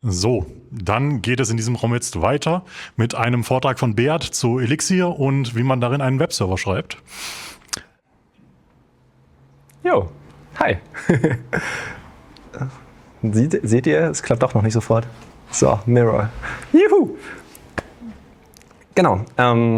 So, dann geht es in diesem Raum jetzt weiter mit einem Vortrag von Beat zu Elixir und wie man darin einen Webserver schreibt. Jo, hi. Seht ihr, es klappt doch noch nicht sofort. So, Mirror. Juhu! Genau.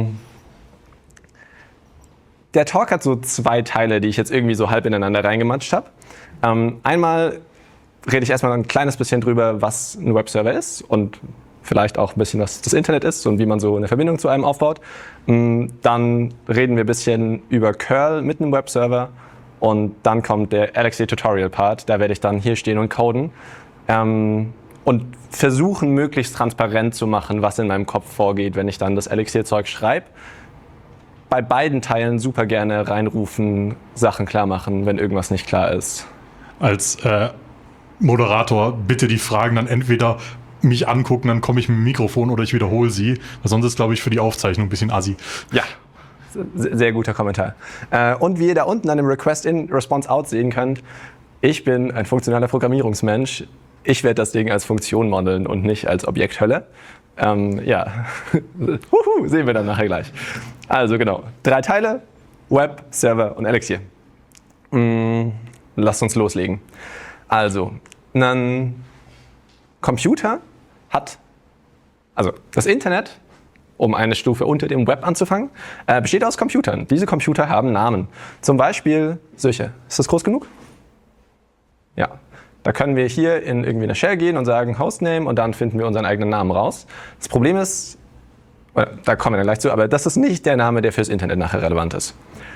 Der Talk hat so zwei Teile, die ich jetzt irgendwie so halb ineinander reingematscht habe. Einmal rede ich erstmal ein kleines bisschen drüber, was ein Webserver ist und vielleicht auch ein bisschen, was das Internet ist und wie man so eine Verbindung zu einem aufbaut. Dann reden wir ein bisschen über Curl mit einem Webserver und dann kommt der Elixir Tutorial Part. Da werde ich dann hier stehen und coden und versuchen, möglichst transparent zu machen, was in meinem Kopf vorgeht, wenn ich dann das Elixir-Zeug schreibe. Bei beiden Teilen super gerne reinrufen, Sachen klar machen, wenn irgendwas nicht klar ist. Als Moderator bitte die Fragen dann entweder mich angucken, dann komme ich mit dem Mikrofon oder ich wiederhole sie. Weil sonst ist, glaube ich, für die Aufzeichnung ein bisschen assi. Ja, sehr guter Kommentar. Und wie ihr da unten an dem Request-in-Response-out sehen könnt, ich bin ein funktionaler Programmierungsmensch. Ich werde das Ding als Funktion modeln und nicht als Objekthölle. Ja, sehen wir dann nachher gleich. Also genau, 3 Teile, Web, Server und Elixir. Lasst uns loslegen. Also, ein Computer hat, also das Internet, um eine Stufe unter dem Web anzufangen, besteht aus Computern. Diese Computer haben Namen. Zum Beispiel solche. Ist das groß genug? Ja. Da können wir hier in irgendwie eine Shell gehen und sagen Hostname und dann finden wir unseren eigenen Namen raus. Das Problem ist, da kommen wir dann gleich zu, aber das ist nicht der Name, der fürs Internet nachher relevant ist.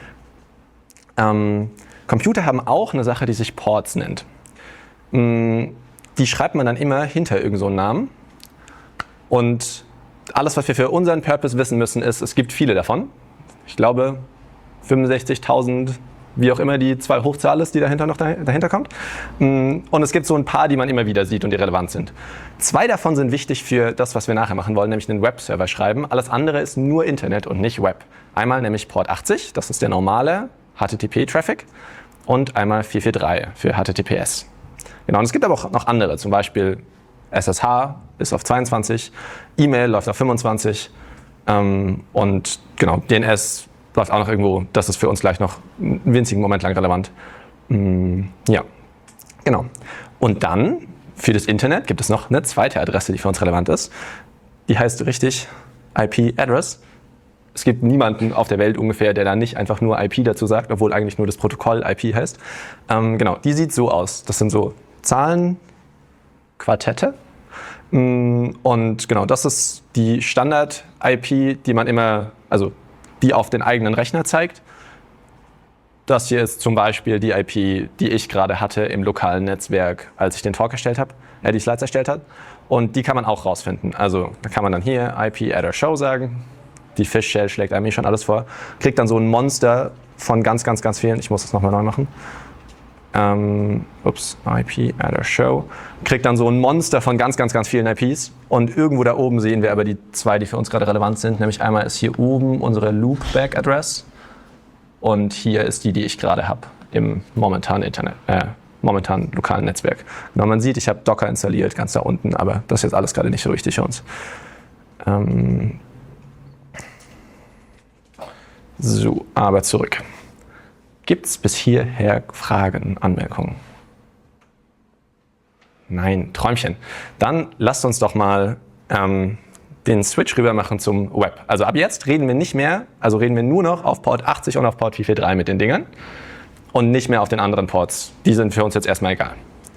Computer haben auch eine Sache, die sich Ports nennt. Die schreibt man dann immer hinter irgend so einen Namen. Und alles, was wir für unseren Purpose wissen müssen, ist, es gibt viele davon. Ich glaube 65.000, wie auch immer die 2 Hochzahl ist, die dahinter kommt. Und es gibt so ein paar, die man immer wieder sieht und die relevant sind. 2 davon sind wichtig für das, was wir nachher machen wollen, nämlich einen Webserver schreiben. Alles andere ist nur Internet und nicht Web. Einmal nämlich Port 80, das ist der normale HTTP-Traffic. Und einmal 443 für HTTPS. Genau, und es gibt aber auch noch andere, zum Beispiel SSH ist auf 22, E-Mail läuft auf 25 und genau, DNS läuft auch noch irgendwo, das ist für uns gleich noch einen winzigen Moment lang relevant. Ja, genau. Und dann, für das Internet, gibt es noch eine zweite Adresse, die für uns relevant ist. Die heißt richtig IP-Address. Es gibt niemanden auf der Welt ungefähr, der da nicht einfach nur IP dazu sagt, obwohl eigentlich nur das Protokoll IP heißt. Genau, die sieht so aus. Das sind so Zahlenquartette. Und genau, das ist die Standard-IP, die man immer, also die auf den eigenen Rechner zeigt. Das hier ist zum Beispiel die IP, die ich gerade hatte im lokalen Netzwerk, als ich den Talk erstellt habe, die Slides erstellt habe. Und die kann man auch rausfinden. Also da kann man dann hier IP-Addr-Show sagen. Die Fish-Shell schlägt einem schon alles vor. Kriegt dann so ein Monster von ganz, ganz, ganz vielen. Ich muss das nochmal neu machen. IP-Addr-Show. Kriegt dann so ein Monster von ganz, ganz, ganz vielen IPs. Und irgendwo da oben sehen wir aber die 2, die für uns gerade relevant sind. Nämlich einmal ist hier oben unsere Loopback-Adress. Und hier ist die ich gerade habe im momentanen lokalen Netzwerk. Genau, man sieht, ich habe Docker installiert, ganz da unten. Aber das ist jetzt alles gerade nicht so wichtig für uns. So, aber zurück. Gibt es bis hierher Fragen, Anmerkungen? Nein, Träumchen. Dann lasst uns doch mal den Switch rüber machen zum Web. Also ab jetzt reden wir nicht mehr, also reden wir nur noch auf Port 80 und auf Port 443 mit den Dingern und nicht mehr auf den anderen Ports. Die sind für uns jetzt erstmal egal.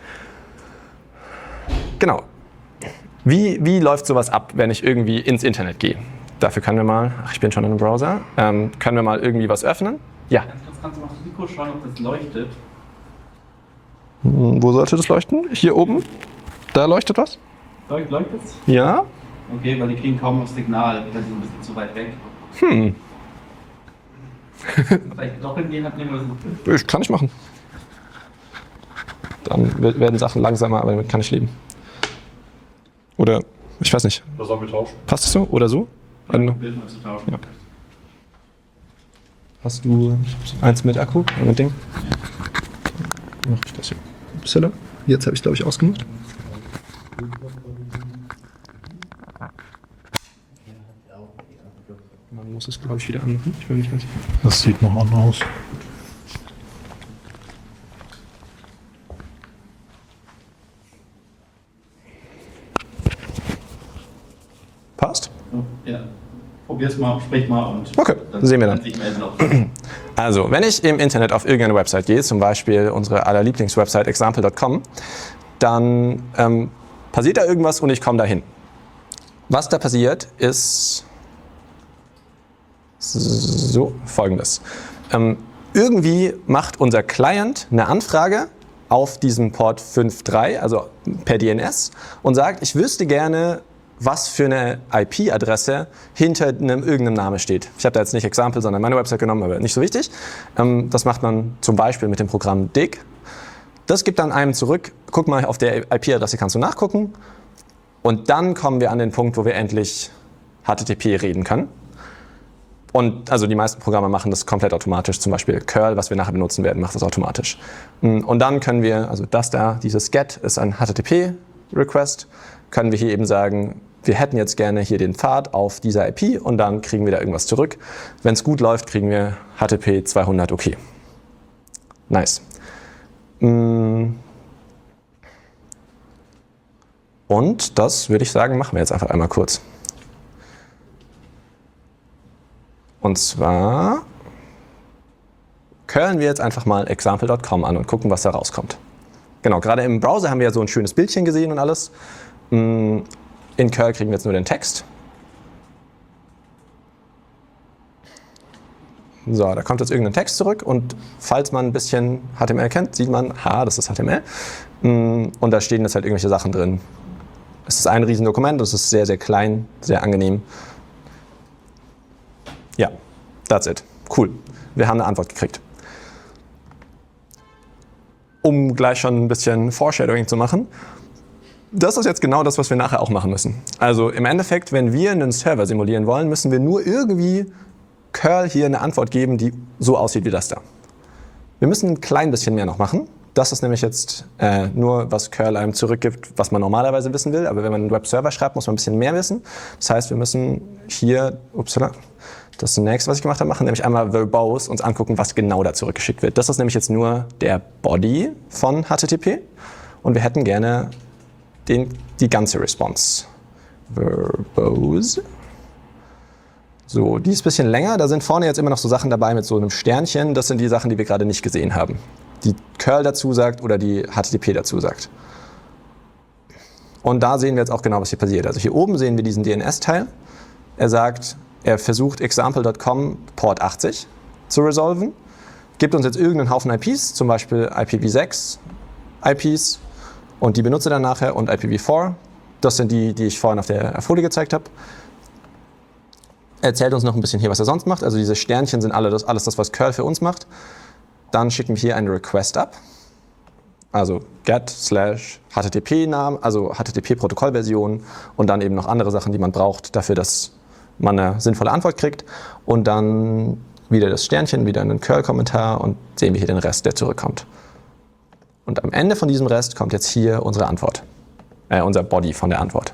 Genau. Wie läuft sowas ab, wenn ich irgendwie ins Internet gehe? Dafür können wir mal, ich bin schon in einem Browser, können wir mal irgendwie was öffnen? Ja. Kannst du mal aufs Mikro schauen, ob das leuchtet? Wo sollte das leuchten? Hier oben? Da leuchtet was? Leuchtet's? Ja. Okay, weil die kriegen kaum noch Signal, die sind ein bisschen zu weit weg. Vielleicht doch hingehen, hat nehmen wir Ich kann ich machen. Dann werden Sachen langsamer, aber damit kann ich leben. Oder, ich weiß nicht. Das sollen wir tauschen. Passt es so oder so? Bild mal zu tauschen. Ja. Hast du eins mit Akku? Mit Ding? Mach ich das hier. Upsala. Jetzt habe ich glaube ich ausgemacht. Man muss es, glaube ich, wieder anmachen. Ich bin nicht ganz sicher. Das sieht noch anders aus. Passt? Ja. Probier's mal, sprich mal und Okay, sehen wir dann. sich melden noch. Also, wenn ich im Internet auf irgendeine Website gehe, zum Beispiel unsere aller Lieblingswebsite example.com, dann passiert da irgendwas und ich komme dahin. Was da passiert, ist so Folgendes. Irgendwie macht unser Client eine Anfrage auf diesen Port 5.3, also per DNS, und sagt, ich wüsste gerne, was für eine IP-Adresse hinter irgendeinem Namen steht. Ich habe da jetzt nicht Example, sondern meine Website genommen, aber nicht so wichtig. Das macht man zum Beispiel mit dem Programm dig. Das gibt dann einem zurück, guck mal, auf der IP-Adresse kannst du nachgucken. Und dann kommen wir an den Punkt, wo wir endlich HTTP reden können. Und also die meisten Programme machen das komplett automatisch. Zum Beispiel curl, was wir nachher benutzen werden, macht das automatisch. Und dann können wir, also das da, dieses get ist ein HTTP-Request, können wir hier eben sagen, wir hätten jetzt gerne hier den Pfad auf dieser IP und dann kriegen wir da irgendwas zurück. Wenn es gut läuft, kriegen wir HTTP 200 okay. Nice. Und das würde ich sagen, machen wir jetzt einfach einmal kurz. Und zwar curlen wir jetzt einfach mal example.com an und gucken, was da rauskommt. Genau, gerade im Browser haben wir ja so ein schönes Bildchen gesehen und alles. In curl kriegen wir jetzt nur den Text. So, da kommt jetzt irgendein Text zurück und falls man ein bisschen HTML kennt, sieht man, das ist HTML. Und da stehen jetzt halt irgendwelche Sachen drin. Es ist ein Riesendokument, es ist sehr, sehr klein, sehr angenehm. Ja, that's it. Cool. Wir haben eine Antwort gekriegt. Um gleich schon ein bisschen Foreshadowing zu machen, das ist jetzt genau das, was wir nachher auch machen müssen. Also im Endeffekt, wenn wir einen Server simulieren wollen, müssen wir nur irgendwie curl hier eine Antwort geben, die so aussieht wie das da. Wir müssen ein klein bisschen mehr noch machen. Das ist nämlich jetzt nur, was curl einem zurückgibt, was man normalerweise wissen will. Aber wenn man einen Webserver schreibt, muss man ein bisschen mehr wissen. Das heißt, wir müssen hier, das nächste, was ich gemacht habe, machen, nämlich einmal verbose uns angucken, was genau da zurückgeschickt wird. Das ist nämlich jetzt nur der Body von HTTP. Und wir hätten gerne die ganze Response. Verbose. So, die ist ein bisschen länger. Da sind vorne jetzt immer noch so Sachen dabei mit so einem Sternchen. Das sind die Sachen, die wir gerade nicht gesehen haben. Die curl dazu sagt oder die HTTP dazu sagt. Und da sehen wir jetzt auch genau, was hier passiert. Also hier oben sehen wir diesen DNS-Teil. Er sagt, er versucht example.com Port 80 zu resolven, gibt uns jetzt irgendeinen Haufen IPs, zum Beispiel IPv6 IPs und die benutze dann nachher und IPv4. Das sind die, die ich vorhin auf der Folie gezeigt habe. Er erzählt uns noch ein bisschen hier, was er sonst macht. Also diese Sternchen sind alles das, was curl für uns macht. Dann schicken wir hier einen Request ab. Also get/HTTP-Namen, also HTTP-Protokollversion und dann eben noch andere Sachen, die man braucht dafür, dass man eine sinnvolle Antwort kriegt. Und dann wieder das Sternchen, wieder einen curl-Kommentar und sehen wir hier den Rest, der zurückkommt. Und am Ende von diesem Rest kommt jetzt hier unsere Antwort. Unser Body von der Antwort.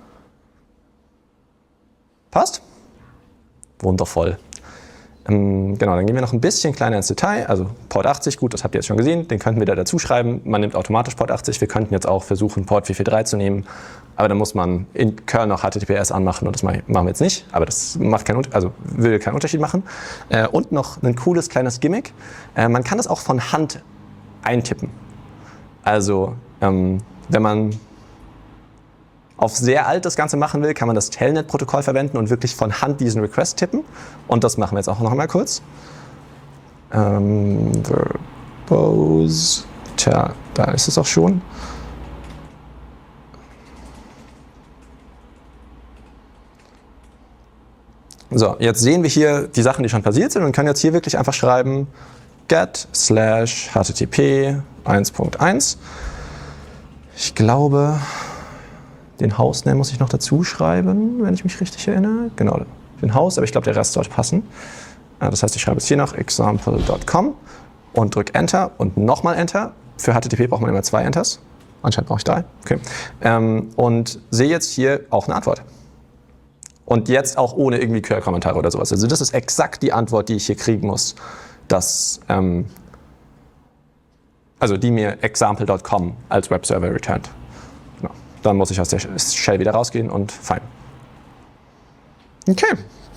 Passt? Wundervoll. Genau, dann gehen wir noch ein bisschen kleiner ins Detail. Also Port 80, gut, das habt ihr jetzt schon gesehen, den könnten wir da dazu schreiben. Man nimmt automatisch Port 80. Wir könnten jetzt auch versuchen, Port 443 zu nehmen. Aber dann muss man in curl noch HTTPS anmachen und das machen wir jetzt nicht. Aber das macht will keinen Unterschied machen. Und noch ein cooles kleines Gimmick. Man kann das auch von Hand eintippen. Also wenn man auf sehr alt das Ganze machen will, kann man das Telnet-Protokoll verwenden und wirklich von Hand diesen Request tippen. Und das machen wir jetzt auch noch mal kurz. Verbose. Tja, da ist es auch schon. So, jetzt sehen wir hier die Sachen, die schon passiert sind und können jetzt hier wirklich einfach schreiben get/http 1.1. Ich glaube, den Hostname muss ich noch dazu schreiben, wenn ich mich richtig erinnere. Genau, den Host, aber ich glaube, der Rest sollte passen. Das heißt, ich schreibe jetzt hier noch example.com und drücke Enter und nochmal Enter. Für HTTP braucht man immer 2 Enters. Anscheinend brauche ich 3. Okay. Und sehe jetzt hier auch eine Antwort. Und jetzt auch ohne irgendwie Quellkommentare oder sowas. Also das ist exakt die Antwort, die ich hier kriegen muss, also die mir example.com als Webserver returnt. Genau. Dann muss ich aus der Shell wieder rausgehen und fein. Okay.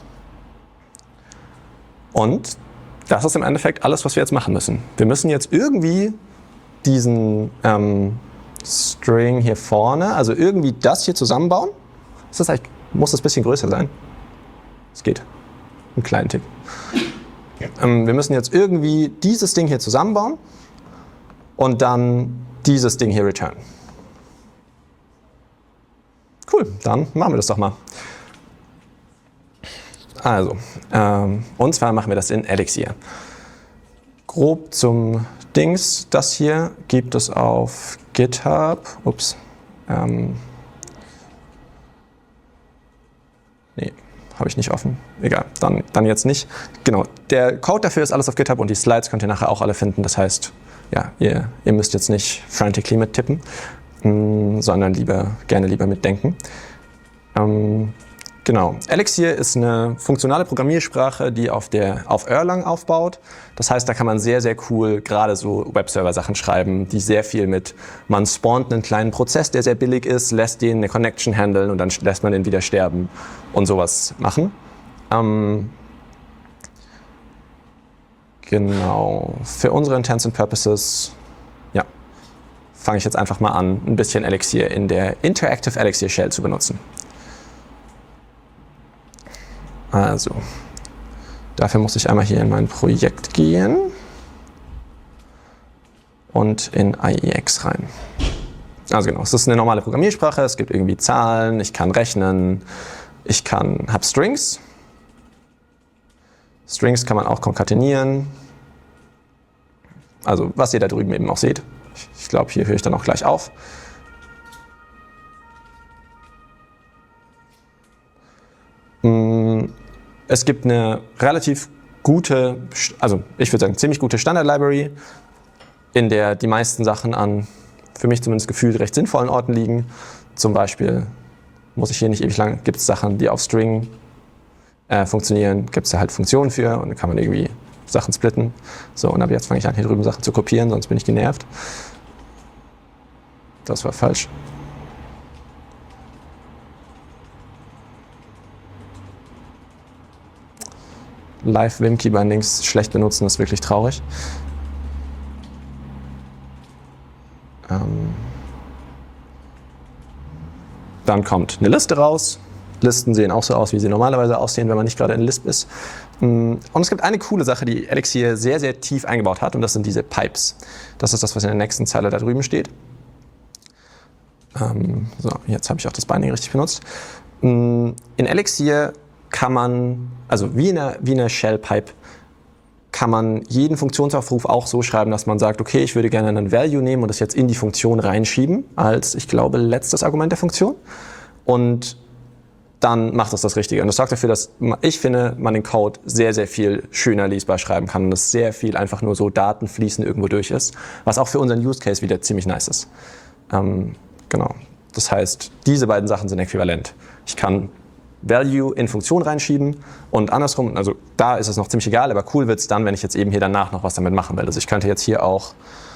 Und das ist im Endeffekt alles, was wir jetzt machen müssen. Wir müssen jetzt irgendwie diesen String hier vorne, also irgendwie das hier zusammenbauen. Muss das ein bisschen größer sein? Es geht. Einen kleinen Tick. Wir müssen jetzt irgendwie dieses Ding hier zusammenbauen und dann dieses Ding hier returnen. Cool, dann machen wir das doch mal. Also, und zwar machen wir das in Elixir. Grob zum Dings, das hier gibt es auf GitHub. Ups. Nee, habe ich nicht offen. Egal, dann jetzt nicht. Genau, der Code dafür ist alles auf GitHub und die Slides könnt ihr nachher auch alle finden. Das heißt, ja, ihr müsst jetzt nicht frantically mittippen, sondern gerne lieber mitdenken. Genau. Elixir ist eine funktionale Programmiersprache, die auf Erlang aufbaut. Das heißt, da kann man sehr, sehr cool gerade so Webserver-Sachen schreiben, die sehr viel man spawnt einen kleinen Prozess, der sehr billig ist, lässt den eine Connection handeln und dann lässt man den wieder sterben und sowas machen. Genau. Für unsere Intents and Purposes, ja, fange ich jetzt einfach mal an, ein bisschen Elixir in der Interactive Elixir Shell zu benutzen. Also, dafür muss ich einmal hier in mein Projekt gehen und in IEX rein. Also genau, es ist eine normale Programmiersprache, es gibt irgendwie Zahlen, ich kann rechnen, habe Strings. Strings kann man auch konkatenieren. Also was ihr da drüben eben auch seht. Ich glaube, hier höre ich dann auch gleich auf. Es gibt eine relativ gute, also ich würde sagen ziemlich gute Standard-Library, in der die meisten Sachen an, für mich zumindest gefühlt, recht sinnvollen Orten liegen. Zum Beispiel muss ich hier nicht ewig lang, gibt es Sachen, die auf String funktionieren, gibt es da halt Funktionen für und dann kann man irgendwie Sachen splitten. So, und ab jetzt fange ich an, hier drüben Sachen zu kopieren, sonst bin ich genervt. Das war falsch. Live-Wim-Key-Bindings schlecht benutzen, ist wirklich traurig. Dann kommt eine Liste raus. Listen sehen auch so aus, wie sie normalerweise aussehen, wenn man nicht gerade in Lisp ist. Und es gibt eine coole Sache, die Elixir sehr, sehr tief eingebaut hat, und das sind diese Pipes. Das ist das, was in der nächsten Zeile da drüben steht. So, jetzt habe ich auch das Binding richtig benutzt. In Elixir kann man, also wie in einer Shell-Pipe, kann man jeden Funktionsaufruf auch so schreiben, dass man sagt, okay, ich würde gerne einen Value nehmen und das jetzt in die Funktion reinschieben, als, ich glaube, letztes Argument der Funktion. Und dann macht das Richtige. Und das sorgt dafür, dass ich finde, man den Code sehr, sehr viel schöner lesbar schreiben kann und dass sehr viel einfach nur so Daten fließen irgendwo durch ist, was auch für unseren Use Case wieder ziemlich nice ist. Genau. Das heißt, diese beiden Sachen sind äquivalent. Ich kann Value in Funktion reinschieben und andersrum, also da ist es noch ziemlich egal, aber cool wird es dann, wenn ich jetzt eben hier danach noch was damit machen will. Also ich könnte jetzt hier auch,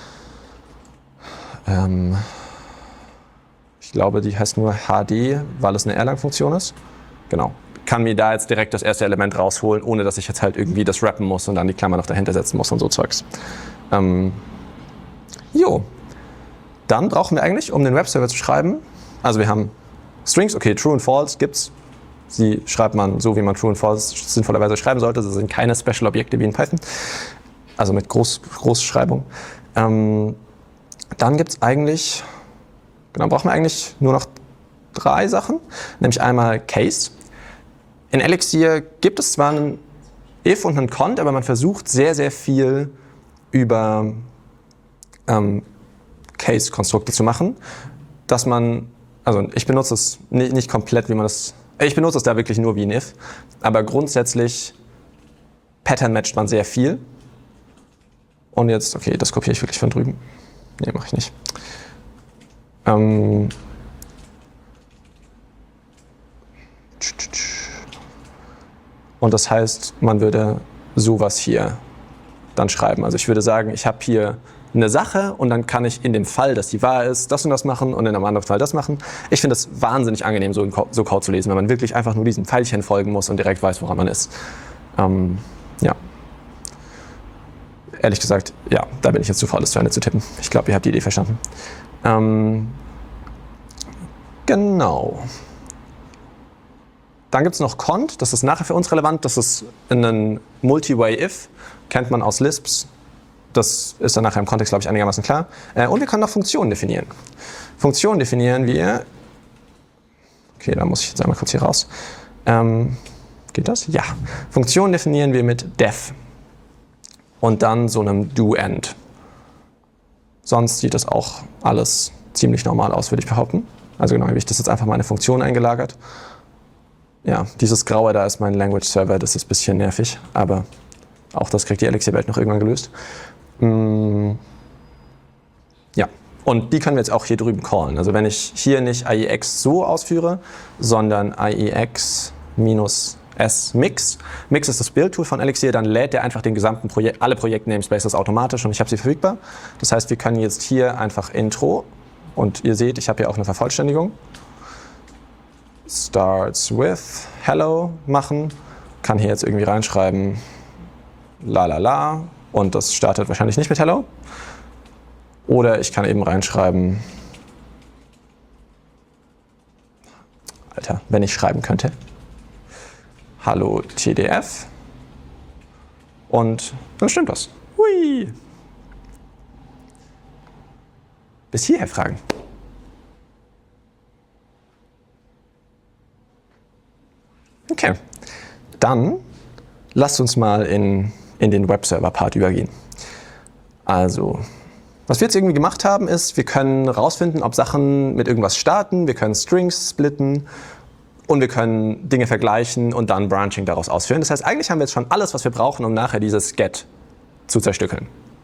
ich glaube, die heißt nur HD, weil es eine Erlang-Funktion ist. Genau. Kann mir da jetzt direkt das erste Element rausholen, ohne dass ich jetzt halt irgendwie das rappen muss und dann die Klammer noch dahinter setzen muss und so Zeugs. Dann brauchen wir eigentlich, um den Webserver zu schreiben, also wir haben Strings, okay, True und False gibt's. Sie schreibt man so, wie man True und False sinnvollerweise schreiben sollte. Das sind keine Special-Objekte wie in Python, also mit Großschreibung. Dann gibt es eigentlich, genau, brauchen wir eigentlich nur noch 3 Sachen, nämlich einmal Case. In Elixir gibt es zwar einen if und einen cont, aber man versucht sehr, sehr viel über Case-Konstrukte zu machen, dass man, also ich benutze es nicht komplett, wie man das, ich benutze es da wirklich nur wie ein if, aber grundsätzlich pattern-matcht man sehr viel. Und jetzt, okay, das kopiere ich wirklich von drüben. Nee, mache ich nicht. Und das heißt, man würde sowas hier dann schreiben. Also ich würde sagen, ich habe hier eine Sache und dann kann ich in dem Fall, dass die wahr ist, das und das machen und in einem anderen Fall das machen. Ich finde es wahnsinnig angenehm, so Code zu lesen, wenn man wirklich einfach nur diesen Pfeilchen folgen muss und direkt weiß, woran man ist. Ja. Ehrlich gesagt, ja, da bin ich jetzt zu faul, das zu Ende zu tippen. Ich glaube, ihr habt die Idee verstanden. Genau. Dann gibt es noch cont, das ist nachher für uns relevant. Das ist ein Multi-Way-If, kennt man aus Lisps. Das ist dann nachher im Kontext, glaube ich, einigermaßen klar. Und wir können noch Funktionen definieren. Funktionen definieren wir... Okay, da muss ich jetzt einmal kurz hier raus. Geht das? Ja. Funktionen definieren wir mit def. Und dann so einem do-end. Sonst sieht das auch alles ziemlich normal aus, würde ich behaupten. Also genau, habe ich das jetzt einfach mal in eine Funktion eingelagert. Ja, dieses Graue da ist mein Language Server, das ist ein bisschen nervig, aber auch das kriegt die Elixir-Welt noch irgendwann gelöst. Ja, und die können wir jetzt auch hier drüben callen. Also wenn ich hier nicht IEX so ausführe, sondern IEX minus S Mix. Mix ist das Build-Tool von Elixir, dann lädt der einfach den gesamten alle Projekt-Namespaces automatisch und ich habe sie verfügbar. Das heißt, wir können jetzt hier einfach Intro und ihr seht, ich habe hier auch eine Vervollständigung. Starts with Hello machen, kann hier jetzt irgendwie reinschreiben la la la und das startet wahrscheinlich nicht mit Hello. Oder ich kann eben reinschreiben, Alter, wenn ich schreiben könnte, Hallo TDF und dann stimmt das. Hui! Bis hierher Fragen. Okay, dann lasst uns mal in den Webserver-Part übergehen. Also, was wir jetzt irgendwie gemacht haben, ist, wir können rausfinden, ob Sachen mit irgendwas starten, wir können Strings splitten und wir können Dinge vergleichen und dann Branching daraus ausführen. Das heißt, eigentlich haben wir jetzt schon alles, was wir brauchen, um nachher dieses Get zu zerstückeln.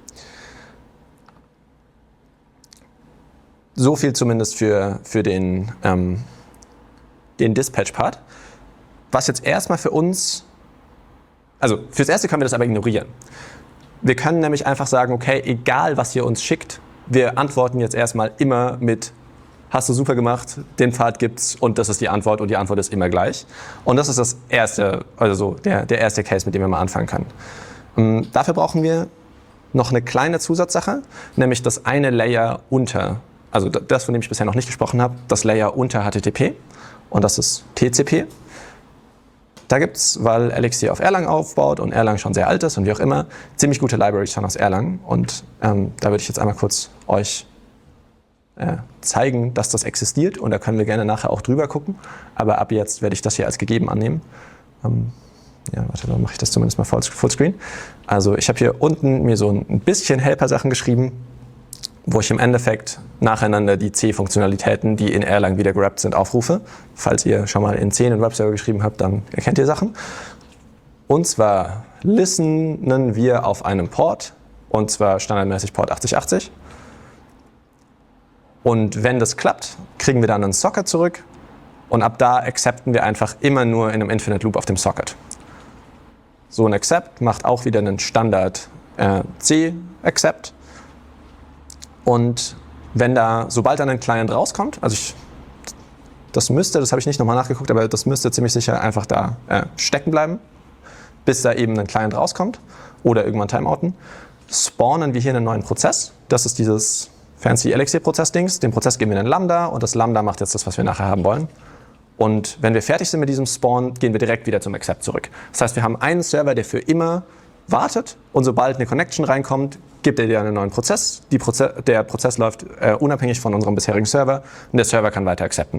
So viel zumindest für den Dispatch-Part. Was jetzt erstmal für uns, also fürs Erste können wir das aber ignorieren. Wir können nämlich einfach sagen, okay, egal was ihr uns schickt, wir antworten jetzt erstmal immer mit hast du super gemacht, den Pfad gibt's und das ist die Antwort und die Antwort ist immer gleich. Und das ist das erste, also der erste Case, mit dem wir mal anfangen können. Dafür brauchen wir noch eine kleine Zusatzsache, nämlich das eine Layer unter, also das, von dem ich bisher noch nicht gesprochen habe, das Layer unter HTTP und das ist TCP. Da gibt es, weil Elixir auf Erlang aufbaut und Erlang schon sehr alt ist und wie auch immer, ziemlich gute Libraries schon aus Erlang. Und da würde ich jetzt einmal kurz euch zeigen, dass das existiert. Und da können wir gerne nachher auch drüber gucken. Aber ab jetzt werde ich das hier als gegeben annehmen. Ja, warte, dann mache ich das zumindest mal Fullscreen. Also ich habe hier unten mir so ein bisschen Helper-Sachen geschrieben, wo ich im Endeffekt nacheinander die C-Funktionalitäten, die in Erlang wieder gerappt sind, aufrufe. Falls ihr schon mal in C einen Webserver geschrieben habt, dann erkennt ihr Sachen. Und zwar listenen wir auf einem Port, und zwar standardmäßig Port 8080. Und wenn das klappt, kriegen wir dann einen Socket zurück und ab da accepten wir einfach immer nur in einem Infinite Loop auf dem Socket. So ein Accept macht auch wieder einen Standard C-Accept. Und wenn da, sobald dann ein Client rauskommt, also das habe ich nicht nochmal nachgeguckt, aber das müsste ziemlich sicher einfach da stecken bleiben, bis da eben ein Client rauskommt oder irgendwann timeouten, spawnen wir hier einen neuen Prozess. Das ist dieses fancy Elixir-Prozess-Dings. Dem Prozess geben wir einen Lambda und das Lambda macht jetzt das, was wir nachher haben wollen. Und wenn wir fertig sind mit diesem Spawn, gehen wir direkt wieder zum Accept zurück. Das heißt, wir haben einen Server, der für immer wartet und sobald eine Connection reinkommt, gibt er dir einen neuen Prozess. Der Prozess läuft unabhängig von unserem bisherigen Server und der Server kann weiter accepten.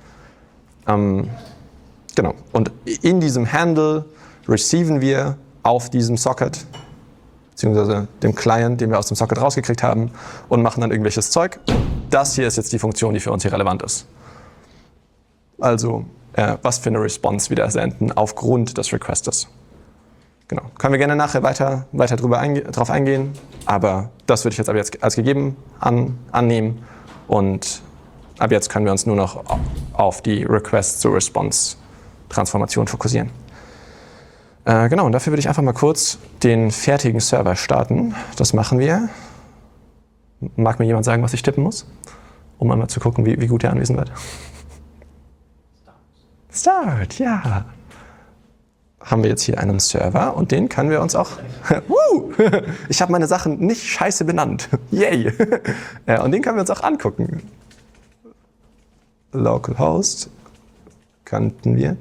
Genau. Und in diesem Handle receiven wir auf diesem Socket, beziehungsweise dem Client, den wir aus dem Socket rausgekriegt haben, und machen dann irgendwelches Zeug. Das hier ist jetzt die Funktion, die für uns hier relevant ist. Also, was für eine Response wieder senden aufgrund des Requestes. Genau. Können wir gerne nachher weiter drauf eingehen, aber das würde ich jetzt ab jetzt als gegeben annehmen und ab jetzt können wir uns nur noch auf die Request-to-Response-Transformation fokussieren. Genau, und dafür würde ich einfach mal kurz den fertigen Server starten. Das machen wir. Mag mir jemand sagen, was ich tippen muss? Um einmal zu gucken, wie gut er anwesend wird. Start, ja. Haben wir jetzt hier einen Server und den können wir uns auch... Ich habe meine Sachen nicht scheiße benannt. Yay! Und den können wir uns auch angucken. Localhost kannten wir.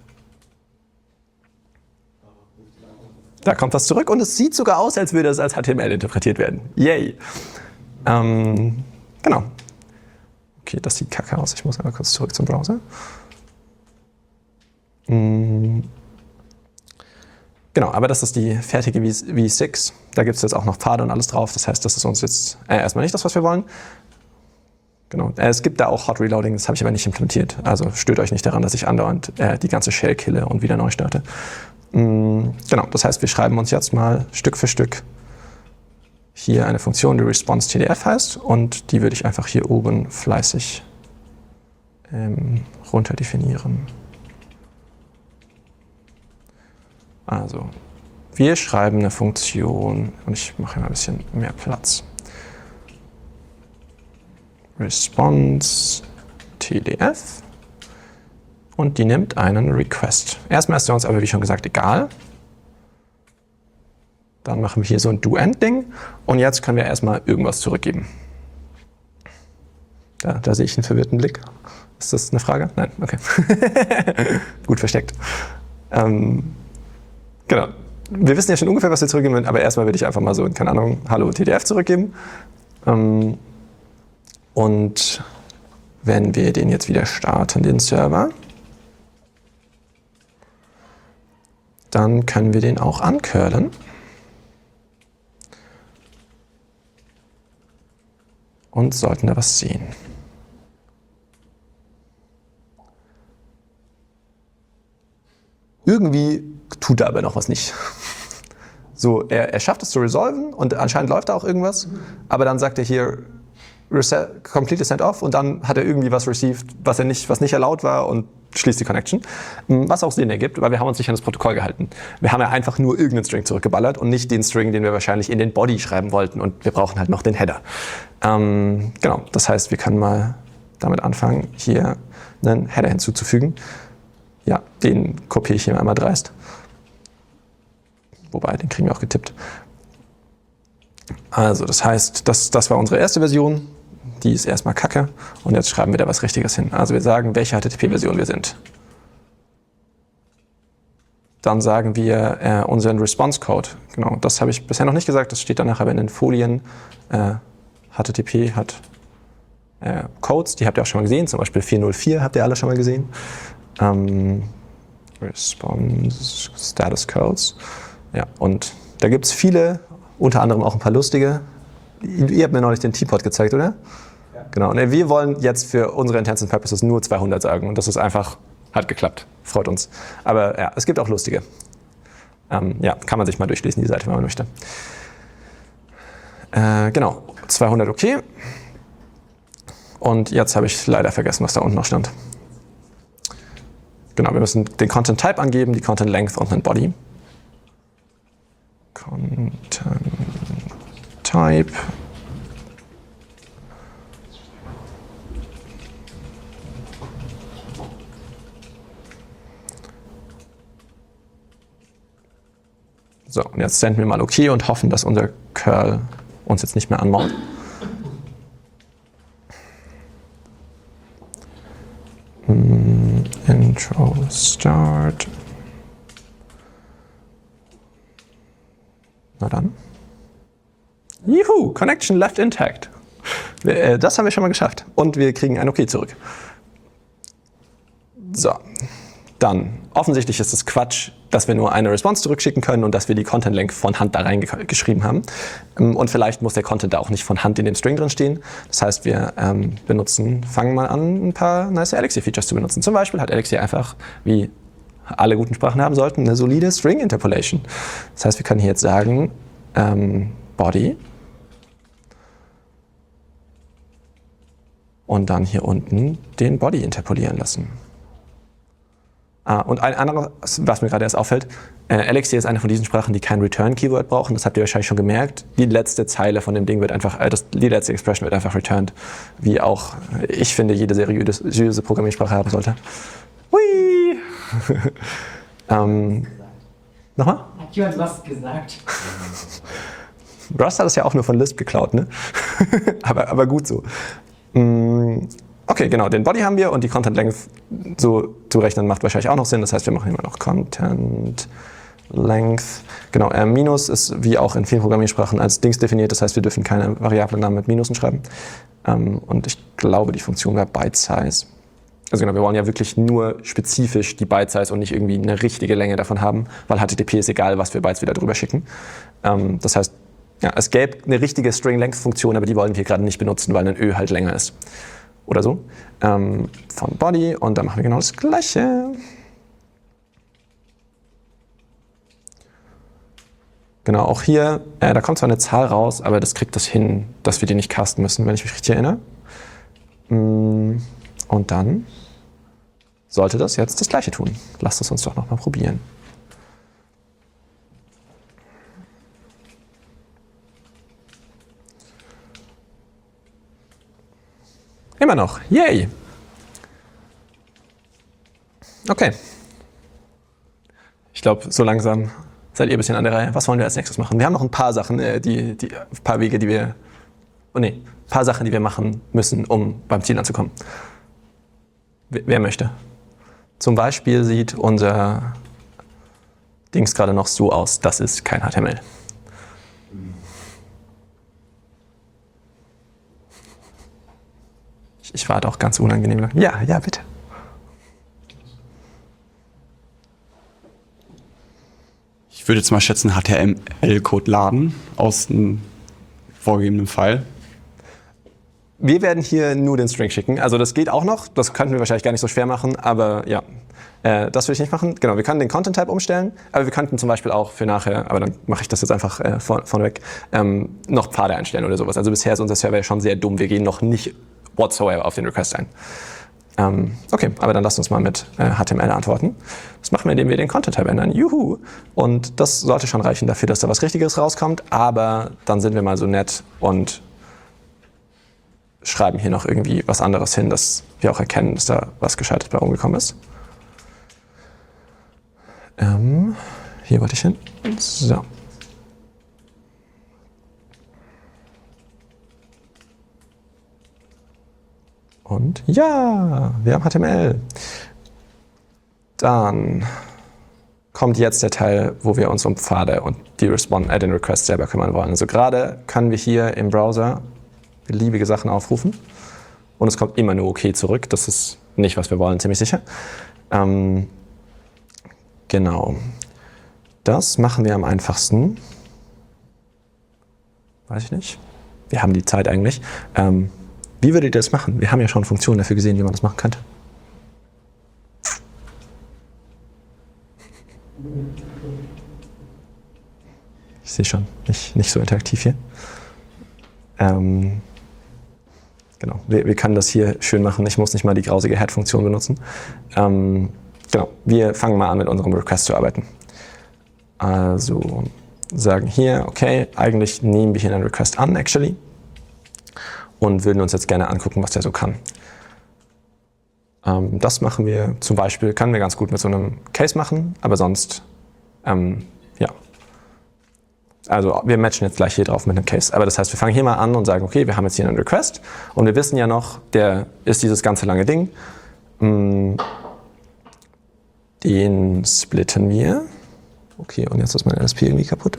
Da kommt was zurück und es sieht sogar aus, als würde es als HTML interpretiert werden. Yay! Genau. Okay, das sieht kacke aus. Ich muss einmal kurz zurück zum Browser. Genau, aber das ist die fertige V6. Da gibt es jetzt auch noch Pfade und alles drauf. Das heißt, das ist uns jetzt erstmal nicht das, was wir wollen. Genau. Es gibt da auch Hot Reloading, das habe ich aber nicht implementiert. Also stört euch nicht daran, dass ich andauernd die ganze Shell kille und wieder neu starte. Genau, das heißt, wir schreiben uns jetzt mal Stück für Stück hier eine Funktion, die response.tdf heißt. Und die würde ich einfach hier oben fleißig runter definieren. Also, wir schreiben eine Funktion, und ich mache hier mal ein bisschen mehr Platz. Response TDF und die nimmt einen Request. Erstmal ist er uns aber, wie schon gesagt, egal. Dann machen wir hier so ein Do-End-Ding und jetzt können wir erstmal irgendwas zurückgeben. Da sehe ich einen verwirrten Blick. Ist das eine Frage? Nein, okay. Gut versteckt. Genau. Wir wissen ja schon ungefähr, was wir zurückgeben wollen, aber erstmal würde ich einfach mal so, keine Ahnung, Hallo TDF zurückgeben. Und wenn wir den jetzt wieder starten, den Server, dann können wir den auch uncurlen. Und sollten da was sehen. Irgendwie tut er aber noch was nicht. So, er schafft es zu resolven und anscheinend läuft da auch irgendwas, aber dann sagt er hier completely send off und dann hat er irgendwie was received, was nicht erlaubt war und schließt die Connection. Was auch Sinn ergibt, weil wir haben uns nicht an das Protokoll gehalten. Wir haben ja einfach nur irgendeinen String zurückgeballert und nicht den String, den wir wahrscheinlich in den Body schreiben wollten und wir brauchen halt noch den Header. Genau, das heißt, wir können mal damit anfangen, hier einen Header hinzuzufügen. Ja, den kopiere ich hier einmal dreist. Wobei, den kriegen wir auch getippt. Also, das heißt, das war unsere erste Version. Die ist erstmal kacke. Und jetzt schreiben wir da was Richtiges hin. Also wir sagen, welche HTTP-Version wir sind. Dann sagen wir unseren Response-Code. Genau, das habe ich bisher noch nicht gesagt. Das steht dann nachher in den Folien. HTTP hat Codes, die habt ihr auch schon mal gesehen. Zum Beispiel 404 habt ihr alle schon mal gesehen. Response Status Codes. Ja, und da gibt es viele, unter anderem auch ein paar lustige. Ihr habt mir neulich den Teapot gezeigt, oder? Ja. Genau, und wir wollen jetzt für unsere Intents and Purposes nur 200 sagen. Und das ist einfach, hat geklappt. Freut uns. Aber ja, es gibt auch lustige. Ja, kann man sich mal durchlesen, die Seite, wenn man möchte. Genau, 200 okay. Und jetzt habe ich leider vergessen, was da unten noch stand. Genau, wir müssen den Content Type angeben, die Content Length und einen Body. Content Type. So, und jetzt senden wir mal OK und hoffen, dass unser Curl uns jetzt nicht mehr anmacht. Intro Start. Na dann. Juhu, Connection left intact. Das haben wir schon mal geschafft. Und wir kriegen ein OK zurück. So, dann. Offensichtlich ist es Quatsch, dass wir nur eine Response zurückschicken können und dass wir die Content Length von Hand da reingeschrieben haben. Und vielleicht muss der Content da auch nicht von Hand in dem String drin stehen. Das heißt, wir fangen mal an, ein paar nice Elixir-Features zu benutzen. Zum Beispiel hat Elixir einfach, wie alle guten Sprachen haben sollten, eine solide String Interpolation. Das heißt, wir können hier jetzt sagen, Body. Und dann hier unten den Body interpolieren lassen. Und ein anderes, was mir gerade erst auffällt, Elixir ist eine von diesen Sprachen, die kein Return-Keyword brauchen. Das habt ihr wahrscheinlich schon gemerkt. Die letzte Zeile von dem Ding wird einfach, die letzte Expression wird einfach returned. Wie auch, ich finde, jede seriöse Programmiersprache haben sollte. Hui! Nochmal? Hat jemand was gesagt? Rust hat es ja auch nur von Lisp geklaut, ne? aber gut so. Okay, genau, den Body haben wir und die Content Length so zu rechnen macht wahrscheinlich auch noch Sinn. Das heißt, wir machen immer noch Content Length. Genau, Minus ist wie auch in vielen Programmiersprachen als Dings definiert. Das heißt, wir dürfen keine Variablennamen mit Minusen schreiben. Und ich glaube, die Funktion wäre Byte Size. Also genau, wir wollen ja wirklich nur spezifisch die Byte Size und nicht irgendwie eine richtige Länge davon haben, weil HTTP ist egal, was für Bytes wir da drüber schicken. Das heißt, ja, es gäbe eine richtige String-Length-Funktion, aber die wollen wir gerade nicht benutzen, weil ein Ö halt länger ist. Oder so. Von Body und dann machen wir genau das Gleiche. Genau, auch hier, da kommt zwar eine Zahl raus, aber das kriegt das hin, dass wir die nicht casten müssen, wenn ich mich richtig erinnere. Und dann sollte das jetzt das Gleiche tun. Lasst es uns doch noch mal probieren. Immer noch. Yay! Okay. Ich glaube, so langsam seid ihr ein bisschen an der Reihe. Was wollen wir als nächstes machen? Wir haben noch ein paar Sachen, ein paar Wege, die wir... ein paar Sachen, die wir machen müssen, um beim Ziel anzukommen. Wer möchte? Zum Beispiel sieht unser Dings gerade noch so aus. Das ist kein HTML. Ich warte auch ganz unangenehm lang. Ja, bitte. Ich würde jetzt mal schätzen, HTML-Code laden aus einem vorgegebenen File. Wir werden hier nur den String schicken. Also das geht auch noch. Das könnten wir wahrscheinlich gar nicht so schwer machen, aber ja. Das will ich nicht machen. Genau, wir können den Content-Type umstellen, aber wir könnten zum Beispiel auch für nachher, aber dann mache ich das jetzt einfach vorneweg, noch Pfade einstellen oder sowas. Also bisher ist unser Server schon sehr dumm. Wir gehen noch nicht whatsoever auf den Request ein. Okay, aber dann lasst uns mal mit HTML antworten. Das machen wir, indem wir den Content-Type ändern. Juhu! Und das sollte schon reichen dafür, dass da was Richtiges rauskommt, aber dann sind wir mal so nett und schreiben hier noch irgendwie was anderes hin, dass wir auch erkennen, dass da was Gescheites bei rumgekommen ist. Hier wollte ich hin. So. Und ja, wir haben HTML. Dann kommt jetzt der Teil, wo wir uns um Pfade und den Request selber kümmern wollen. Also gerade können wir hier im Browser beliebige Sachen aufrufen und es kommt immer nur OK zurück. Das ist nicht, was wir wollen, ziemlich sicher. Genau. Das machen wir am einfachsten. Weiß ich nicht. Wir haben die Zeit eigentlich. Wie würdet ihr das machen? Wir haben ja schon Funktionen dafür gesehen, wie man das machen könnte. Ich sehe schon, nicht so interaktiv hier. Genau, wir können das hier schön machen. Ich muss nicht mal die grausige Head-Funktion benutzen. Genau, wir fangen mal an, mit unserem Request zu arbeiten. Also sagen hier, okay, eigentlich nehmen wir hier einen Request an, actually. Und würden uns jetzt gerne angucken, was der so kann. Das machen wir zum Beispiel, können wir ganz gut mit so einem Case machen, aber sonst, ja. Also wir matchen jetzt gleich hier drauf mit einem Case. Aber das heißt, wir fangen hier mal an und sagen, okay, wir haben jetzt hier einen Request und wir wissen ja noch, der ist dieses ganze lange Ding. Den splitten wir. Okay, und jetzt ist mein LSP irgendwie kaputt.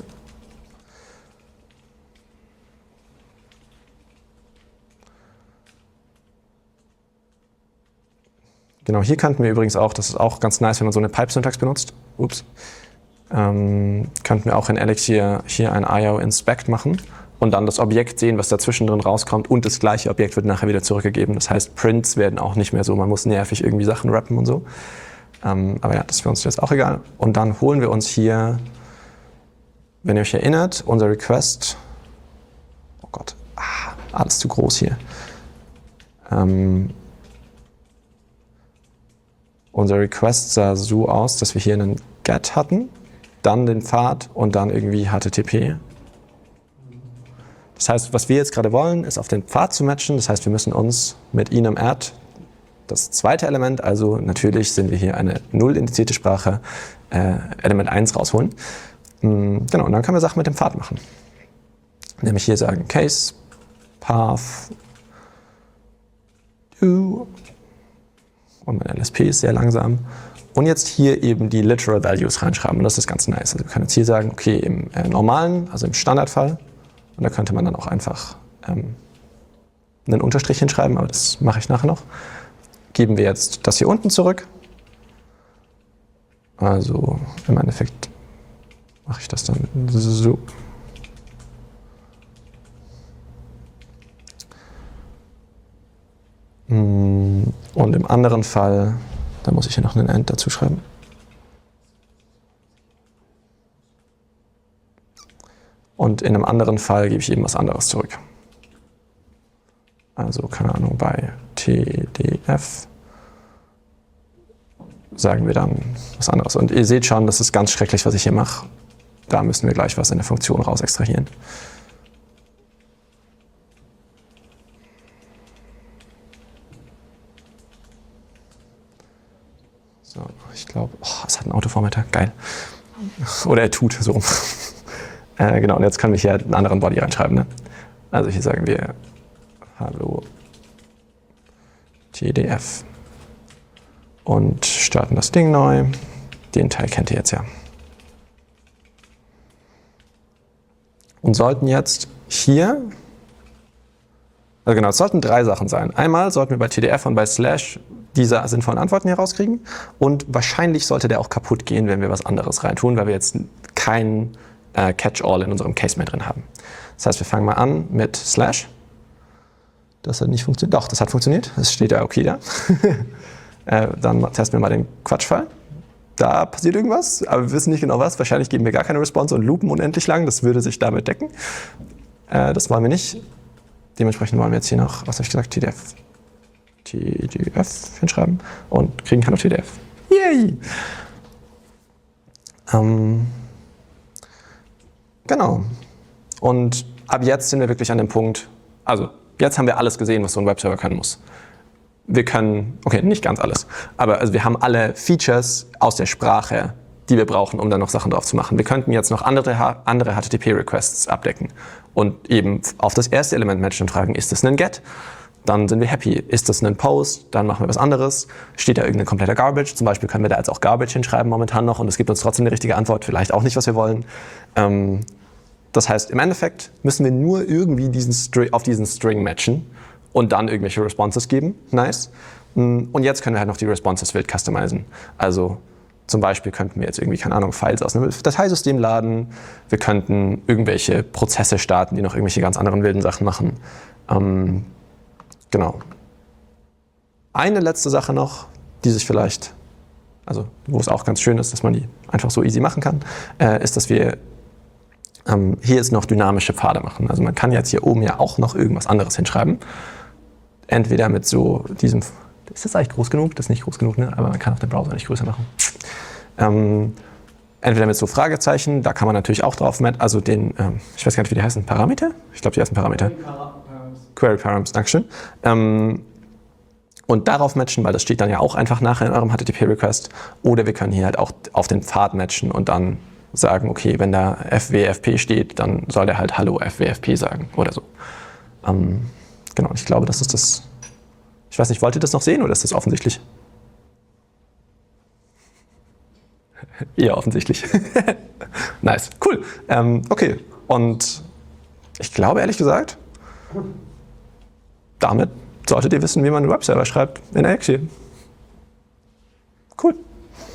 Genau, hier könnten wir übrigens auch, das ist auch ganz nice, wenn man so eine Pipe-Syntax benutzt. Ups. Könnten wir auch in Elixir hier ein IO-Inspect machen und dann das Objekt sehen, was dazwischen drin rauskommt und das gleiche Objekt wird nachher wieder zurückgegeben. Das heißt, Prints werden auch nicht mehr so, man muss nervig irgendwie Sachen rappen und so. Aber ja, das ist für uns jetzt auch egal. Und dann holen wir uns hier, wenn ihr euch erinnert, unser Request. Oh Gott, alles zu groß hier. Unser Request sah so aus, dass wir hier einen Get hatten, dann den Pfad und dann irgendwie HTTP. Das heißt, was wir jetzt gerade wollen, ist auf den Pfad zu matchen. Das heißt, wir müssen uns mit enum add das zweite Element, also natürlich sind wir hier eine null indizierte Sprache, Element 1 rausholen. Genau, und dann können wir Sachen mit dem Pfad machen. Nämlich hier sagen case path to und mein LSP ist sehr langsam. Und jetzt hier eben die literal values reinschreiben und das ist ganz nice. Also wir können jetzt hier sagen, okay, im normalen, also im Standardfall, und da könnte man dann auch einfach einen Unterstrich hinschreiben, aber das mache ich nachher noch. Geben wir jetzt das hier unten zurück. Also im Endeffekt mache ich das dann so. Und im anderen Fall, da muss ich hier noch einen End dazu schreiben. Und in einem anderen Fall gebe ich eben was anderes zurück. Also, keine Ahnung, bei TDF sagen wir dann was anderes. Und ihr seht schon, das ist ganz schrecklich, was ich hier mache. Da müssen wir gleich was in der Funktion raus extrahieren. So, ich glaube, es hat einen Autoformatter, geil. Oder er tut, so rum. Genau, und jetzt können wir hier einen anderen Body reinschreiben. Ne? Also hier sagen wir Hallo TDF und starten das Ding neu. Den Teil kennt ihr jetzt ja. Und sollten jetzt hier, also genau, es sollten 3 Sachen sein. Einmal sollten wir bei TDF und bei Slash diese sinnvollen Antworten hier rauskriegen und wahrscheinlich sollte der auch kaputt gehen, wenn wir was anderes reintun, weil wir jetzt kein Catch-all in unserem Case mehr drin haben. Das heißt, wir fangen mal an mit Slash. Das hat nicht funktioniert. Doch, das hat funktioniert. Es steht ja okay da. Dann testen wir mal den Quatschfall. Da passiert irgendwas, aber wir wissen nicht genau was. Wahrscheinlich geben wir gar keine Response und loopen unendlich lang. Das würde sich damit decken. Das wollen wir nicht. Dementsprechend wollen wir jetzt hier noch, was habe ich gesagt, TDF hinschreiben und kriegen kann auf TDF. Yay! Genau. Und ab jetzt sind wir wirklich an dem Punkt, also jetzt haben wir alles gesehen, was so ein Webserver können muss. Wir können, okay, nicht ganz alles, aber also wir haben alle Features aus der Sprache, die wir brauchen, um dann noch Sachen drauf zu machen. Wir könnten jetzt noch andere HTTP-Requests abdecken und eben auf das erste Element matchen und fragen, ist das ein Get? Dann sind wir happy. Ist das ein Post? Dann machen wir was anderes. Steht da irgendein kompletter Garbage? Zum Beispiel können wir da jetzt auch Garbage hinschreiben momentan noch und es gibt uns trotzdem eine richtige Antwort, vielleicht auch nicht, was wir wollen. Das heißt, im Endeffekt müssen wir nur irgendwie auf diesen String matchen und dann irgendwelche Responses geben. Nice. Und jetzt können wir halt noch die Responses wild customizen. Also zum Beispiel könnten wir jetzt irgendwie, keine Ahnung, Files aus einem Dateisystem laden. Wir könnten irgendwelche Prozesse starten, die noch irgendwelche ganz anderen wilden Sachen machen. Genau. Eine letzte Sache noch, die sich vielleicht, also wo es auch ganz schön ist, dass man die einfach so easy machen kann, ist, dass wir hier jetzt noch dynamische Pfade machen. Also man kann jetzt hier oben ja auch noch irgendwas anderes hinschreiben. Entweder mit so diesem, ist das eigentlich groß genug? Das ist nicht groß genug, ne? Aber man kann auch den Browser nicht größer machen. Entweder mit so Fragezeichen, da kann man natürlich auch drauf matchen, also den, ich weiß gar nicht, wie die heißen, Parameter? Ich glaube, die heißen Parameter. Query Params, Dankeschön. Und darauf matchen, weil das steht dann ja auch einfach nachher in eurem HTTP-Request. Oder wir können hier halt auch auf den Pfad matchen und dann sagen, okay, wenn da FWFP steht, dann soll der halt Hallo FWFP sagen oder so. Genau, ich glaube, das ist das. Ich weiß nicht, wollt ihr das noch sehen oder ist das offensichtlich? Eher offensichtlich. Nice, cool. Okay, und ich glaube ehrlich gesagt, damit solltet ihr wissen, wie man einen Webserver schreibt in Elixir. Cool.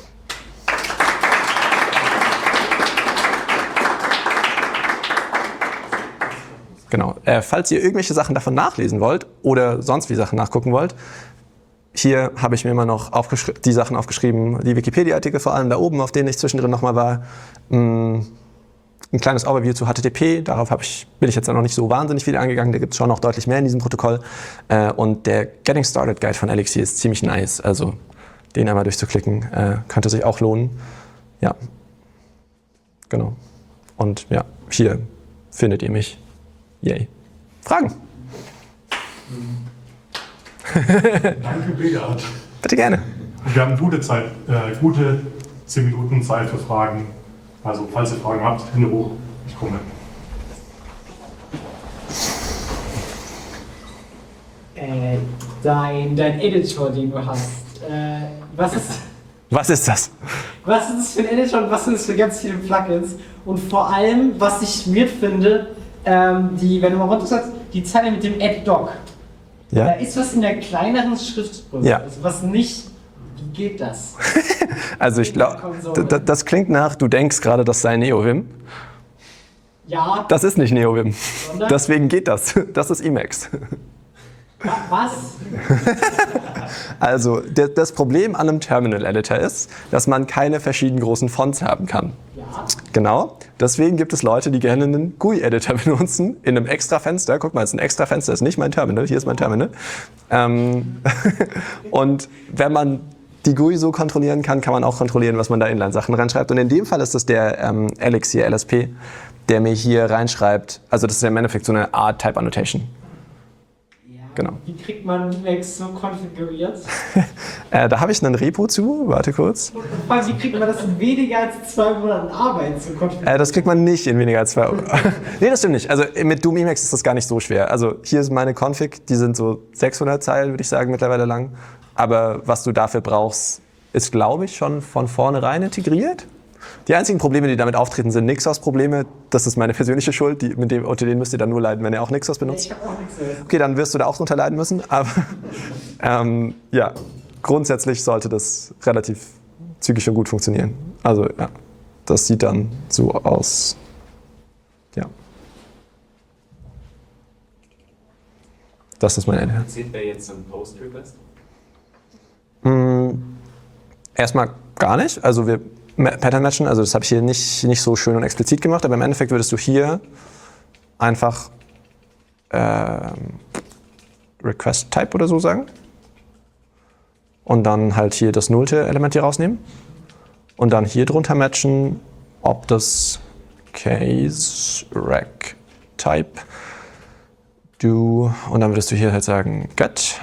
Genau. Falls ihr irgendwelche Sachen davon nachlesen wollt oder sonst wie Sachen nachgucken wollt, hier habe ich mir immer noch die Sachen aufgeschrieben, die Wikipedia-Artikel vor allem da oben, auf denen ich zwischendrin nochmal war. Ein kleines Overview zu HTTP, darauf bin ich jetzt noch nicht so wahnsinnig viel angegangen, da gibt es schon noch deutlich mehr in diesem Protokoll. Und der Getting Started Guide von Elixir ist ziemlich nice, also den einmal durchzuklicken. Könnte sich auch lohnen. Ja, genau. Und ja, hier findet ihr mich. Yay. Fragen? Danke, Beat. Bitte gerne. Wir haben gute 10 Minuten Zeit für Fragen. Also, falls ihr Fragen habt, Hände hoch. Ich komme. Dein Editor, den du hast, was ist Was ist das? das für ein Editor und was sind das für ganz viele Plugins? Und vor allem, was ich weird finde, wenn du mal runtersetzt, die Zeile mit dem Add-Doc. Da Ja? ist was in der kleineren Schriftgröße. Ja. Also was nicht, wie geht das? Also ich glaube, das klingt nach, du denkst gerade, das sei NeoVim. Ja, Das ist nicht NeoVim. Sondern? Deswegen geht das. Das ist Emacs. was? Also das Problem an einem Terminal-Editor ist, dass man keine verschiedenen großen Fonts haben kann. Ja. Genau. Deswegen gibt es Leute, die gerne einen GUI-Editor benutzen in einem extra Fenster. Guck mal, es ist ein extra Fenster, das ist nicht mein Terminal. Hier ist mein Terminal. Und wenn man die GUI so kontrollieren kann, kann man auch kontrollieren, was man da Inline-Sachen reinschreibt. Und in dem Fall ist das der Elixir LSP, der mir hier reinschreibt. Also das ist ja im Endeffekt so eine Art Type-Annotation. Genau. Wie kriegt man Emacs so konfiguriert? Da habe ich einen Repo zu. Warte kurz. Und vor allem, wie kriegt man das in weniger als 2 Monaten Arbeit zu konfigurieren? Das kriegt man nicht in weniger als 2 Euro. Nee, das stimmt nicht. Also mit Doom Emacs ist das gar nicht so schwer. Also hier ist meine Config, die sind so 600 Zeilen, würde ich sagen, mittlerweile lang. Aber was du dafür brauchst, ist, glaube ich, schon von vornherein integriert. Die einzigen Probleme, die damit auftreten, sind Nixos-Probleme. Das ist meine persönliche Schuld. Unter denen müsst ihr dann nur leiden, wenn ihr auch Nixos benutzt. Ich habe auch nichts mehr. Okay, dann wirst du da auch drunter leiden müssen. Aber ja, grundsätzlich sollte das relativ zügig und gut funktionieren. Also ja, das sieht dann so aus. Ja. Das ist mein Ende. Sieht wer jetzt einen Post-Request? Erstmal gar nicht. Also wir Pattern matchen, also das habe ich hier nicht so schön und explizit gemacht, aber im Endeffekt würdest du hier einfach Request Type oder so sagen und dann halt hier das nullte Element hier rausnehmen und dann hier drunter matchen, ob das Case Rec Type do und dann würdest du hier halt sagen get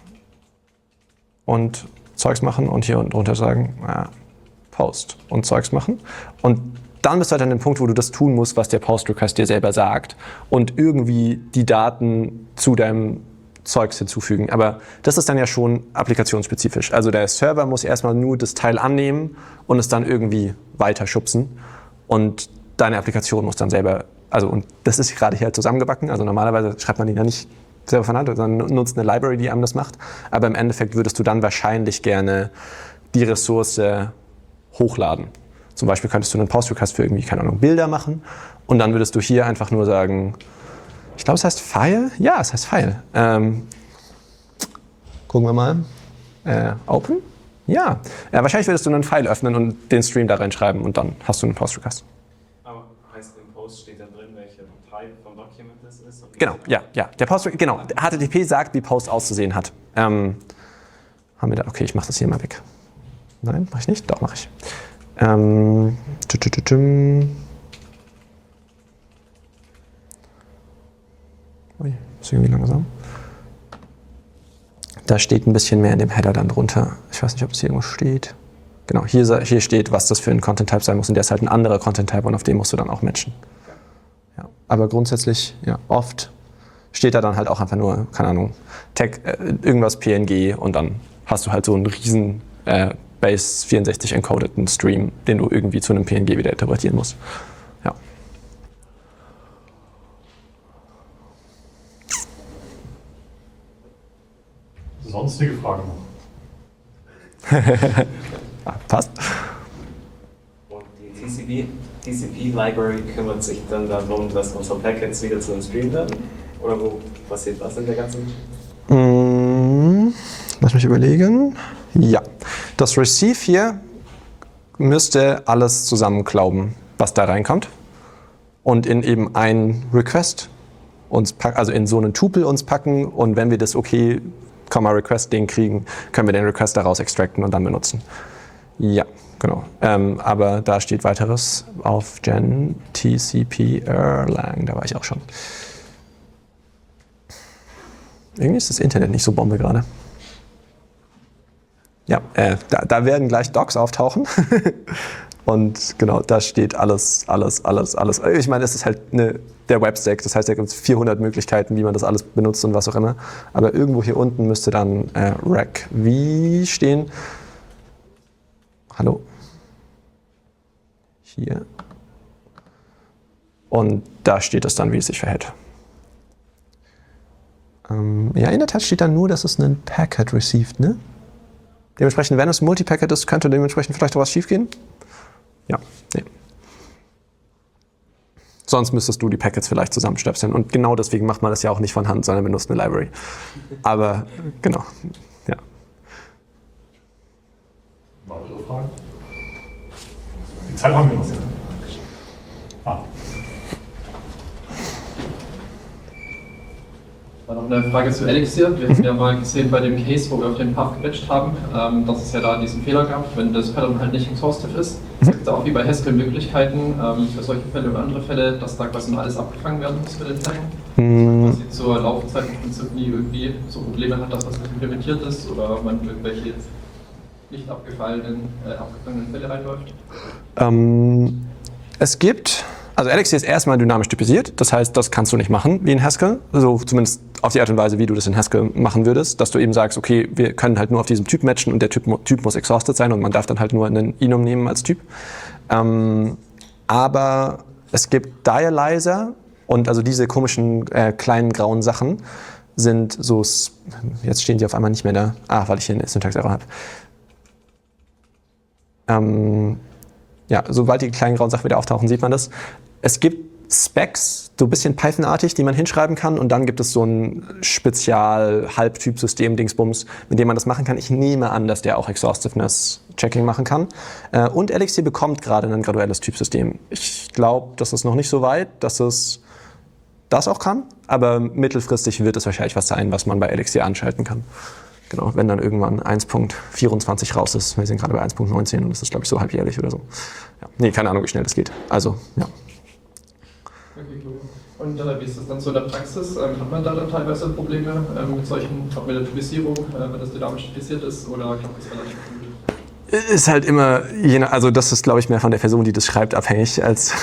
und Zeugs machen und hier unten drunter sagen Post und Zeugs machen. Und dann bist du halt an dem Punkt, wo du das tun musst, was der Post-Request dir selber sagt und irgendwie die Daten zu deinem Zeugs hinzufügen. Aber das ist dann ja schon applikationsspezifisch. Also der Server muss erstmal nur das Teil annehmen und es dann irgendwie weiter schubsen. Und deine Applikation muss dann selber, also und das ist gerade hier halt zusammengebacken. Also normalerweise schreibt man die ja nicht selber von Hand, sondern nutzt eine Library, die einem das macht. Aber im Endeffekt würdest du dann wahrscheinlich gerne die Ressource hochladen. Zum Beispiel könntest du einen Post-Request für irgendwie, keine Ahnung, Bilder machen und dann würdest du hier einfach nur sagen, ich glaube, es heißt File? Ja, es heißt File. Gucken wir mal. Open? Ja. Wahrscheinlich würdest du einen File öffnen und den Stream da reinschreiben und dann hast du einen Post-Request. Aber heißt im Post steht dann drin, welcher Teil vom Document das ist? Und Genau, ja. Der Post, genau. HTTP sagt, wie Post auszusehen hat. Haben wir da, okay, ich mache das hier mal weg. Nein, mache ich nicht? Doch, mache ich. Ui, ist irgendwie langsam. Da steht ein bisschen mehr in dem Header dann drunter. Ich weiß nicht, ob es hier irgendwo steht. Genau, hier steht, was das für ein Content-Type sein muss. Und der ist halt ein anderer Content-Type und auf den musst du dann auch matchen. Ja, aber grundsätzlich, ja, oft steht da dann halt auch einfach nur, keine Ahnung, Tag, irgendwas PNG und dann hast du halt so einen riesen Base 64 encodeden Stream, den du irgendwie zu einem PNG wieder interpretieren musst. Ja. Sonstige Fragen noch? Passt. Und die TCP-Library kümmert sich dann darum, dass unsere Packets wieder zu einem Stream werden? Oder wo passiert was in der ganzen? Lass mich überlegen. Ja, das Receive hier müsste alles zusammenklauben, was da reinkommt und in eben ein Request uns packen, also in so einen Tupel uns packen und wenn wir das okay Request-Ding kriegen, können wir den Request daraus extracten und dann benutzen. Ja, genau. Aber da steht weiteres auf Gen TCP Erlang, da war ich auch schon. Irgendwie ist das Internet nicht so Bombe gerade. Ja, da werden gleich Docs auftauchen. Und genau, da steht alles. Ich meine, es ist halt der Webstack, das heißt, da gibt es 400 Möglichkeiten, wie man das alles benutzt und was auch immer. Aber irgendwo hier unten müsste dann RecV stehen. Hallo? Hier. Und da steht es dann, wie es sich verhält. Ja, in der Tat steht da nur, dass es einen Packet received, ne? Dementsprechend, wenn es Multipacket ist, könnte dementsprechend vielleicht auch was schief gehen. Ja, nee. Sonst müsstest du die Packets vielleicht zusammenstöpseln. Und genau deswegen macht man das ja auch nicht von Hand, sondern benutzt eine Library. Aber genau, ja. Weitere Fragen? Die Zeit haben wir noch. Noch eine Frage zu Elixir. Wir haben ja mal gesehen bei dem Case, wo wir auf den Path gematcht haben, dass es ja da diesen Fehler gab, wenn das Pattern halt nicht exhaustive ist. Es gibt auch wie bei Haskell Möglichkeiten für solche Fälle und andere Fälle, dass da quasi nur alles abgefangen werden muss für den Tagging. Dass sie zur Laufzeit im Prinzip nie irgendwie so Probleme hat, dass das nicht implementiert ist oder man irgendwelche nicht abgefangenen Fälle reinläuft. Es gibt, also Elixir ist erstmal dynamisch typisiert, das heißt, das kannst du nicht machen wie in Haskell, also zumindest auf die Art und Weise, wie du das in Haskell machen würdest, dass du eben sagst, okay, wir können halt nur auf diesem Typ matchen und der Typ muss exhausted sein und man darf dann halt nur einen Enum nehmen als Typ. Aber es gibt Dialyzer und also diese komischen kleinen grauen Sachen sind so, jetzt stehen die auf einmal nicht mehr da, weil ich hier eine Syntax-Error habe. Ja, sobald die kleinen grauen Sachen wieder auftauchen, sieht man das. Es gibt Specs, so ein bisschen Python-artig, die man hinschreiben kann und dann gibt es so ein Spezial-Halbtyp-System-Dingsbums, mit dem man das machen kann. Ich nehme an, dass der auch Exhaustiveness-Checking machen kann. Und Elixir bekommt gerade ein graduelles Typsystem. Ich glaube, das ist noch nicht so weit, dass es das auch kann, aber mittelfristig wird es wahrscheinlich was sein, was man bei Elixir anschalten kann. Genau, wenn dann irgendwann 1.24 raus ist. Wir sind gerade bei 1.19 und das ist, glaube ich, so halbjährlich oder so. Ja. Nee, keine Ahnung, wie schnell das geht. Also, ja. Okay, cool. Und wie ist das dann so in der Praxis? Hat man da dann teilweise Probleme mit der Typisierung, wenn das dynamisch typisiert ist, oder klappt das relativ gut? Ist halt immer, also das ist, glaube ich, mehr von der Person, die das schreibt, abhängig als...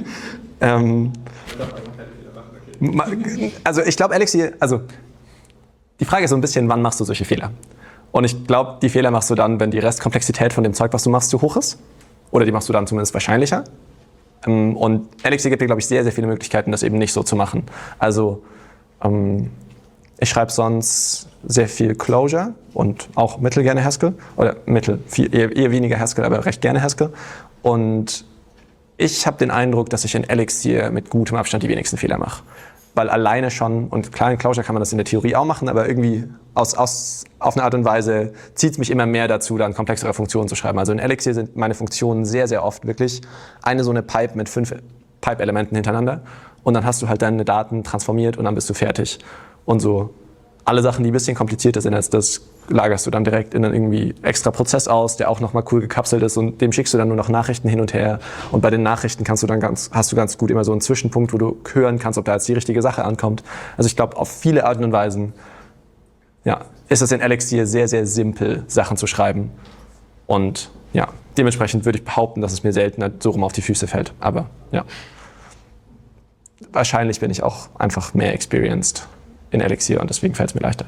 Also ich glaube, Elixir, also die Frage ist so ein bisschen, wann machst du solche Fehler? Und ich glaube, die Fehler machst du dann, wenn die Restkomplexität von dem Zeug, was du machst, zu hoch ist. Oder die machst du dann zumindest wahrscheinlicher. Und Elixir gibt dir, glaube ich, sehr, sehr viele Möglichkeiten, das eben nicht so zu machen. Also ich schreibe sonst sehr viel Clojure und auch gerne Haskell. Oder eher weniger Haskell, aber recht gerne Haskell. Und ich habe den Eindruck, dass ich in Elixir mit gutem Abstand die wenigsten Fehler mache. Weil alleine schon, und klar in Clojure kann man das in der Theorie auch machen, aber irgendwie auf eine Art und Weise zieht es mich immer mehr dazu, dann komplexere Funktionen zu schreiben. Also in Elixir sind meine Funktionen sehr, sehr oft wirklich so eine Pipe mit 5 Pipe-Elementen hintereinander und dann hast du halt deine Daten transformiert und dann bist du fertig. Und so alle Sachen, die ein bisschen komplizierter sind als das, lagerst du dann direkt in einen irgendwie extra Prozess aus, der auch nochmal cool gekapselt ist und dem schickst du dann nur noch Nachrichten hin und her. Und bei den Nachrichten hast du ganz gut immer so einen Zwischenpunkt, wo du hören kannst, ob da jetzt die richtige Sache ankommt. Also ich glaube, auf viele Arten und Weisen ist es in Elixir sehr, sehr simpel, Sachen zu schreiben. Und ja, dementsprechend würde ich behaupten, dass es mir seltener so rum auf die Füße fällt. Aber ja, wahrscheinlich bin ich auch einfach mehr experienced in Elixir und deswegen fällt es mir leichter.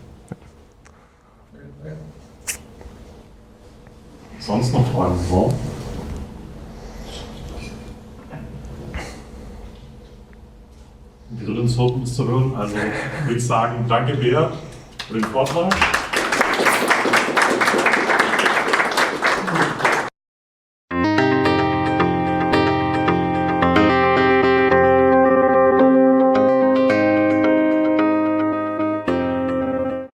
Sonst noch Fragen? So. Drillen sollten es zu hören. Also würde ich sagen, danke Bea für den Vortrag.